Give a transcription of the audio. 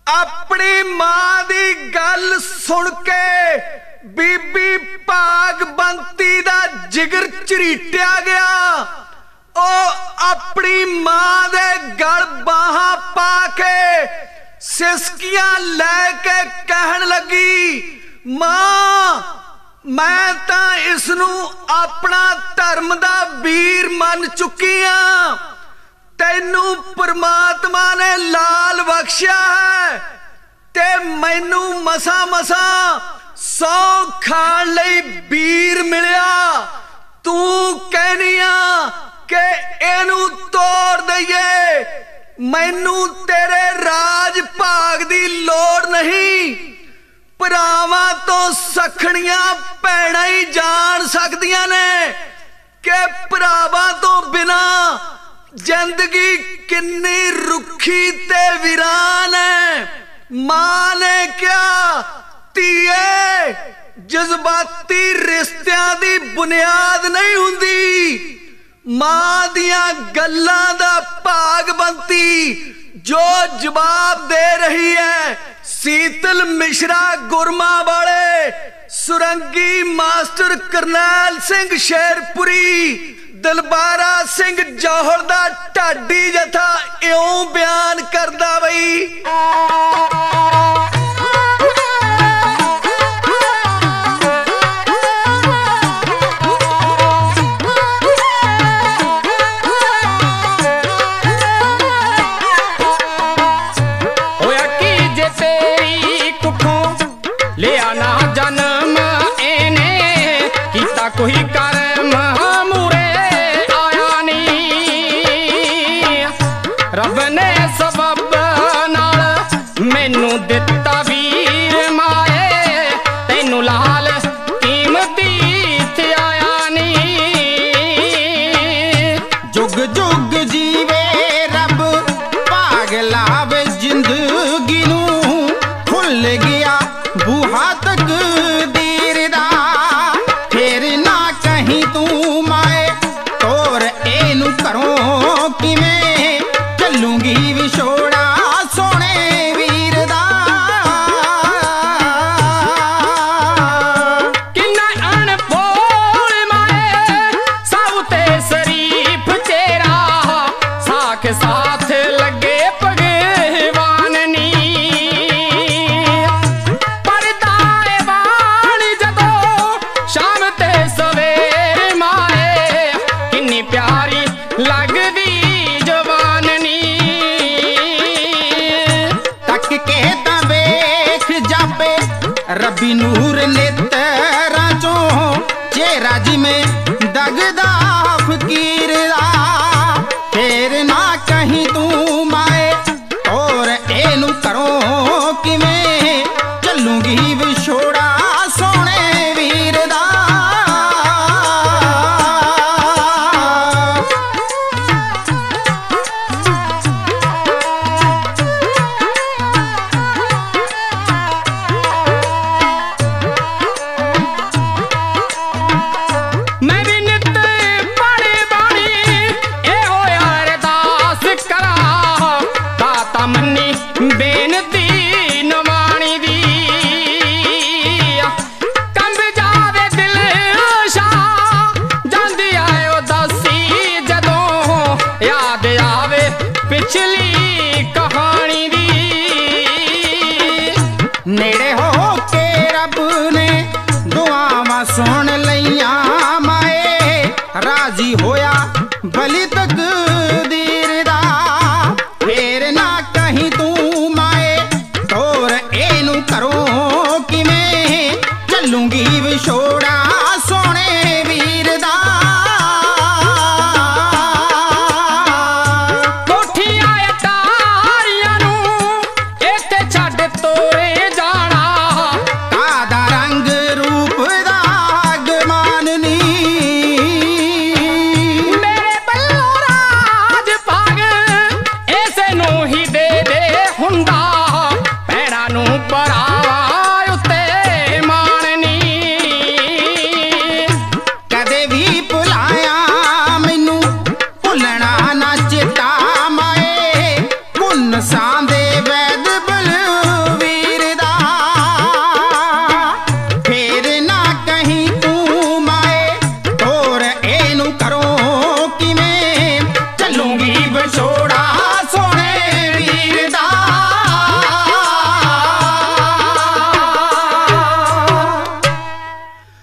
अपनी मां दी गल सुन के बीबी भागवंती दा जिगर झरीटिया गया। ओ अपनी मां दे गल बाहां पा के सिसकियां लैके कहन लगी, मां मैं तां इसनू अपना धर्म दा वीर मन चुकी हां। तैनू परमात्मा ने लाल बख्शिया है ते मैनू मसा मसा सौ खाण लई वीर मिलिया। तू कहनिया कि इनू तोड़ दईए, मैनू तेरे राज भाग दी लोड़ नहीं। भरावां तो सखणियां भैणां ही जान सकदियां ने कि भरावां तो बिना जिंदगी किन्नी रुखी ते वीरान है। मां ने क्या धीए, जज्बाती रिश्तियां दी बुनियाद नहीं हुंदी। मां दियां गल्लां दा भागवंती जो जवाब दे रही है। शीतल मिश्रा गुरमा वाले, सुरंगी मास्टर करनैल सिंह शेरपुरी, दलबारा सिंह जौहर दा ढाडी जथा इउं बयान करदा बई। कोई कर्म मूरे आया नी, रब ने सबब नाल मैनू दिता वीर माए। तैनू लाल कीमती थे आया नी। जुग जुग जीवे रब भाग लावे जिंदगी नू। खुल गया बूहा तकदीर दा, फिर ना कहीं तू माए तोर एनू करों किवें। चलूंगी विछोड़ा सोने वीर दा। किन्ना अनभोल माए साऊ ते शरीफ चेहरा, साख साथ लगे भगवान नी। परदाए वाण जदों शाम ते सवेर माए, किन्नी प्यारी लगदी जवान नी। तक के तां वेख जापे रबी नूर नेतरां चों। चेहरा जिमें दगदा फकीर दा, फिर ना कहीं तू माए और एनू करों किवें। चलूंगी विछोड़ा सोने वीर दा। मैं भी नित पढ़ी बाणी ए होया अरदास करा। दाता मन्नी बेनती नवाणी दी, कंब जावे दिल शाह जांदी आए उदासी जदों। याद आवे पिछली कहानी दी। नेड़े हो के रब ने दुआवां सुन